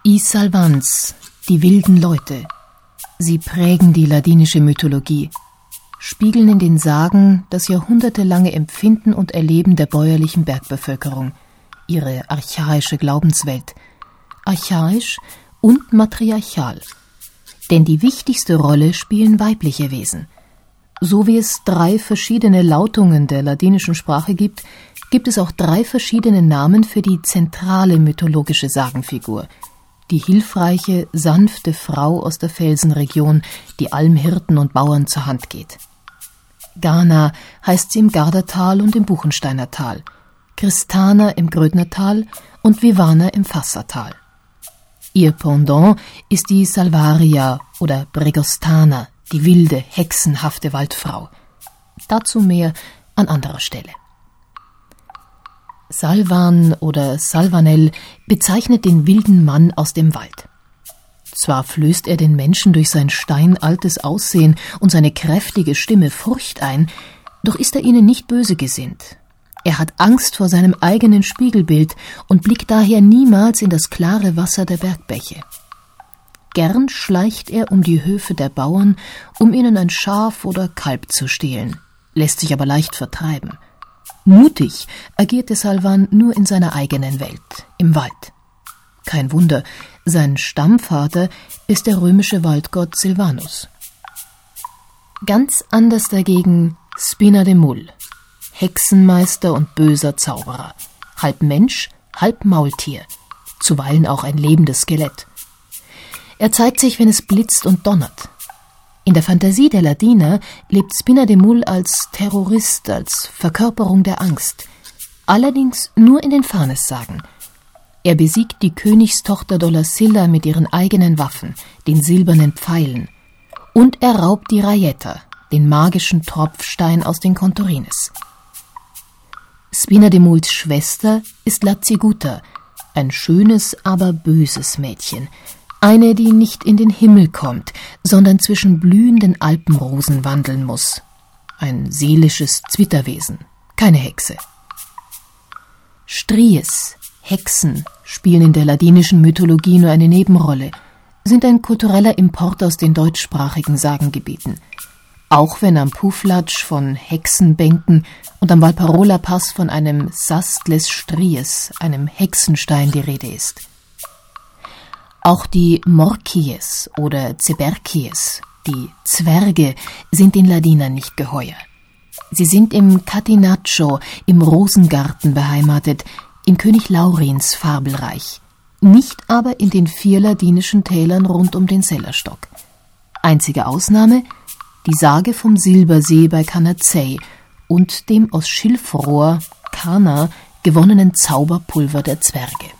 I Salvans, die wilden Leute. Sie prägen die ladinische Mythologie, spiegeln in den Sagen das jahrhundertelange Empfinden und Erleben der bäuerlichen Bergbevölkerung, ihre archaische Glaubenswelt, archaisch und matriarchal. Denn die wichtigste Rolle spielen weibliche Wesen. So wie es 3 verschiedene Lautungen der ladinischen Sprache gibt, gibt es auch 3 verschiedene Namen für die zentrale mythologische Sagenfigur, die hilfreiche, sanfte Frau aus der Felsenregion, die allem Hirten und Bauern zur Hand geht. Gana heißt sie im Gardatal und im Buchensteiner Tal, Kristana im Grödnertal und Vivana im Fassatal. Ihr Pendant ist die Salvaria oder Bregostana, die wilde, hexenhafte Waldfrau. Dazu mehr an anderer Stelle. Salvan oder Salvanel bezeichnet den wilden Mann aus dem Wald. Zwar flößt er den Menschen durch sein steinaltes Aussehen und seine kräftige Stimme Furcht ein, doch ist er ihnen nicht böse gesinnt. Er hat Angst vor seinem eigenen Spiegelbild und blickt daher niemals in das klare Wasser der Bergbäche. Gern schleicht er um die Höfe der Bauern, um ihnen ein Schaf oder Kalb zu stehlen, lässt sich aber leicht vertreiben. Mutig agierte Salvan nur in seiner eigenen Welt, im Wald. Kein Wunder, sein Stammvater ist der römische Waldgott Silvanus. Ganz anders dagegen Spina de Mul, Hexenmeister und böser Zauberer, halb Mensch, halb Maultier, zuweilen auch ein lebendes Skelett. Er zeigt sich, wenn es blitzt und donnert. In der Fantasie der Ladiner lebt Spina de Mul als Terrorist, als Verkörperung der Angst. Allerdings nur in den Fanes-Sagen. Er besiegt die Königstochter Dolasilla mit ihren eigenen Waffen, den silbernen Pfeilen. Und er raubt die Raieta, den magischen Tropfstein aus den Kontorines. Spina de Muls Schwester ist Laziguta, ein schönes, aber böses Mädchen. Eine, die nicht in den Himmel kommt, sondern zwischen blühenden Alpenrosen wandeln muss. Ein seelisches Zwitterwesen, keine Hexe. Stries, Hexen, spielen in der ladinischen Mythologie nur eine Nebenrolle, sind ein kultureller Import aus den deutschsprachigen Sagengebieten. Auch wenn am Puflatsch von Hexenbänken und am Valparola-Pass von einem Sastles Stries, einem Hexenstein, die Rede ist. Auch die Morkies oder Zeberkies, die Zwerge, sind den Ladinern nicht geheuer. Sie sind im Catinaccio, im Rosengarten beheimatet, in König Laurins Fabelreich, nicht aber in den 4 ladinischen Tälern rund um den Sellerstock. Einzige Ausnahme, die Sage vom Silbersee bei Canazei und dem aus Schilfrohr, Kana, gewonnenen Zauberpulver der Zwerge.